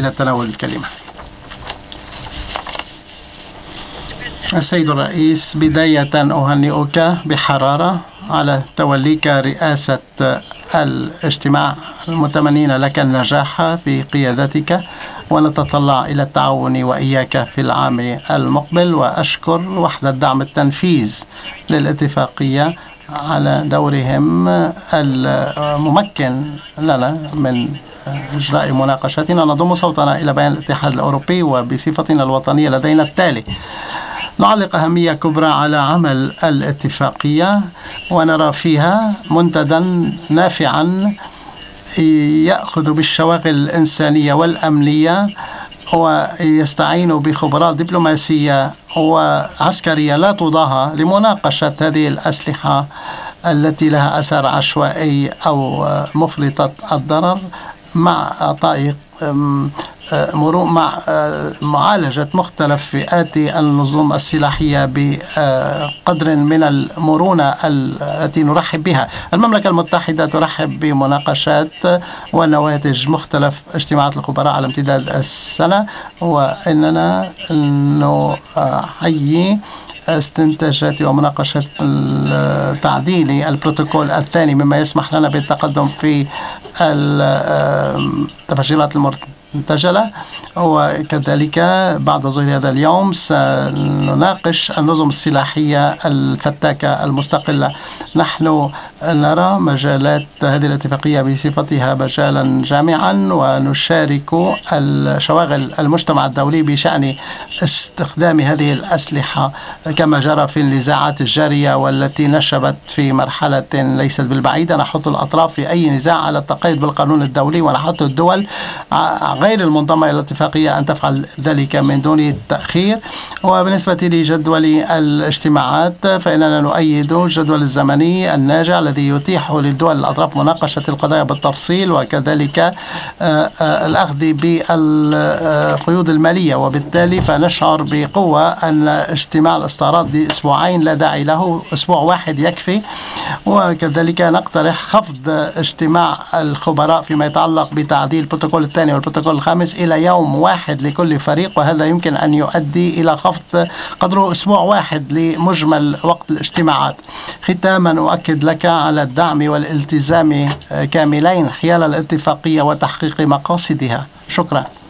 إلى تناول الكلمة. السيد الرئيس، بداية أهنئك بحرارة على توليك رئاسة الاجتماع، متمنين لك النجاح في قيادتك، ونتطلع إلى التعاون وإياك في العام المقبل. وأشكر وحدة دعم التنفيذ للاتفاقية على دورهم الممكن لنا من إجراء مناقشتنا. نضم صوتنا إلى بيان الاتحاد الأوروبي، وبصفتنا الوطنية لدينا التالي: نعلق أهمية كبرى على عمل الاتفاقية، ونرى فيها منتدى نافعا يأخذ بالشواغل الإنسانية والأمنية، ويستعين بخبرات دبلوماسية وعسكرية لا تضاهى لمناقشة هذه الأسلحة التي لها أثر عشوائي أو مفرطة الضرر، مع إعطاء مع معالجة مختلف فئات النظم السلاحية بقدر من المرونة التي نرحب بها. المملكة المتحدة ترحب بمناقشات ونواتج مختلف اجتماعات الخبراء على امتداد السنة، وإننا نحيي استنتاجات ومناقشة تعديل البروتوكول الثاني، مما يسمح لنا بالتقدم في التفجيرات المرتجلة. وكذلك بعد ظهر هذا اليوم سنناقش النظم السلاحية الفتاكة المستقلة. نحن نرى مجالات هذه الاتفاقية بصفتها مجالا جامعا، ونشارك الشواغل المجتمع الدولي بشأن استخدام هذه الأسلحة، كما جرى في النزاعات الجارية والتي نشبت في مرحلة ليست بالبعيدة. نحث الأطراف في أي نزاع على التقيد بالقانون الدولي، ونحث الدول غير المنضمة إلى الاتفاقية أن تفعل ذلك من دون تأخير. وبالنسبة لجدول الاجتماعات، فإننا نؤيد الجدول الزمني الناجع الذي يتيح للدول الأطراف مناقشة القضايا بالتفصيل، وكذلك الأخذ بالقيود المالية. وبالتالي فنشعر بقوة أن اجتماع الاستعراض لأسبوعين لا داعي له، أسبوع واحد يكفي. وكذلك نقترح خفض اجتماع الخبراء فيما يتعلق بتعديل البروتوكول الثاني والبروتوكول الخامس إلى يوم واحد لكل فريق، وهذا يمكن أن يؤدي إلى خفض قدره أسبوع واحد لمجمل وقت الاجتماعات. ختاما، أؤكد لك على الدعم والالتزام كاملين حيال الاتفاقية وتحقيق مقاصدها. شكرا.